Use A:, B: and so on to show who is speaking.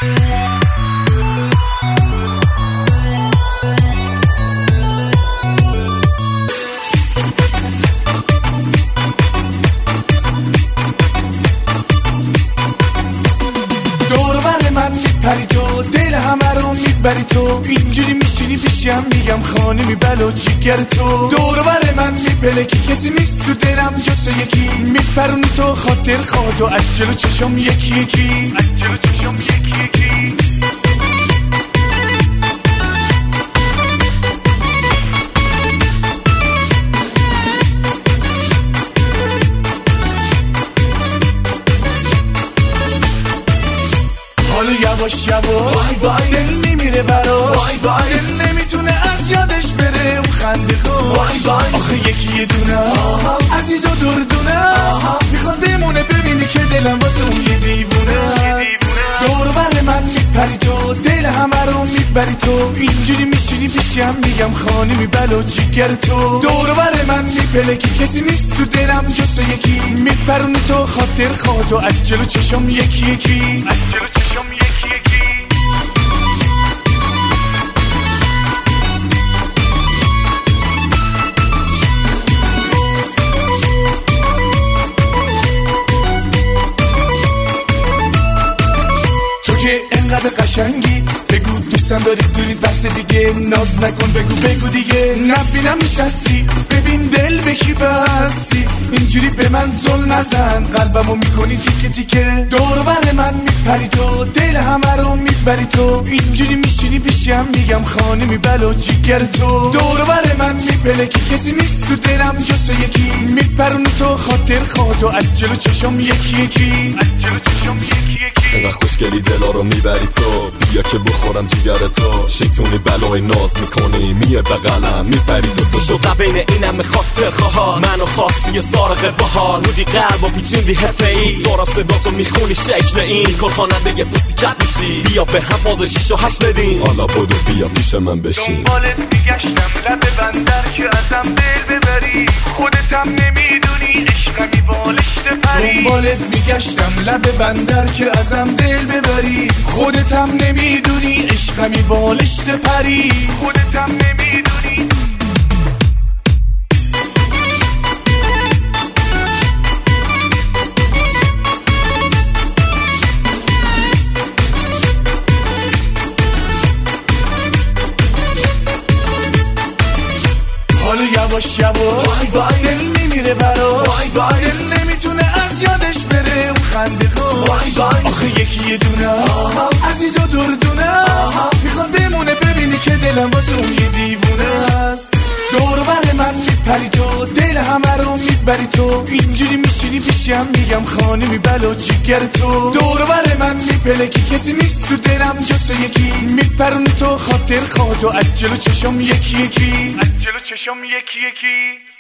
A: پری تو دل همه رو میبری تو، اینجوری میشینی پیشم میگم خانمی بلا جیگر تو. دور بر من میپلکی کسی نیست تو دلم جز تو یکی، میپرونی تو خاطر خواد و از جلو چشم یکی یکی، از جلو چشم یکی یکی. حالا یواش یواش وای وای دل میمیره براش، وای وای دل نمیتونه از یادش بره اون خنده خود، وای وای آخه یکی یه دونه عزیز و دردونه میخواد بمونه، ببینی که دلم واسه اون یه دیوونه. دور بر من میپری تو دل همه رو میبری تو، اینجوری میشینی پیشم میگم خانمی بلا جیگر تو. دور بر من میپلکی کسی نیست تو دلم جز تو یکی، میپرونی تو خاطر خواد و از جلو چشم یکی یکی، از جلو چشم یکی یکی. تو که انقدر قشنگی بگو دوستم داری دورید بس دیگه، ناز نکن بگو بگو دیگه، نبینم نشستی ببین دل به کی بستی، اینجوری به من ظلم نزن قلبمو میکنی تیکه تیکه. دور بر من میپری تو دل همه رو میبری تو، اینجوری میشینی پیشم میگم خانمی بلا جیگر تو. دور بر من میپلکی کسی نیست تو دلم جز تو یکی، میپرونی تو خاطر خواد و از جلو چشم یکی یکی، از جلو چشم یکی یکی.
B: انقدر خوشگلی دلا رو میبری تو، بیا که بخورم جیگر تو، شیطونی بلای ناز میکنی میه بغلم میپری تو شده بین اینم خاطر خواه منو خواستی سارق بحال بودی قلب و پیچوندی حفه ای، دارم صدا تو میخونی شکل این کل خواننده یه پوسی کت میشی، بیا به هم فاز 6 و 8 بدین، حالا بدو بیا پیش من بشین.
A: دنبالت میگشتم لب بندر که ازم دل ببری، خودتم نمیدونی عشقمی بالشت پری. دنبالت میگشتم لب بندر که ازم دل ببری، خودتم نمیدونی عشقمی بالشت پری، خودتم نمیدونی. حالا یواش یواش وای وای دل میمیره براش، وای وای دل نمیتونه از یادش بره اون خنده خود، وای وای آخه یکی یه دونه عزیز و دردونه میخواد بمونه، ببینی که دلم واسه اون یه دیوونه است. دور بر من میپری تو دل همه رو میبری تو، اینجوری میشینی پیشم میگم خانمی بلا جیگر تو. دور بر من میپلکی کسی نیست تو دلم جز تو یکی، میپرونی تو خاطر خواد و از جلو چشم یکی یکی، از جلو چشم یکی یکی.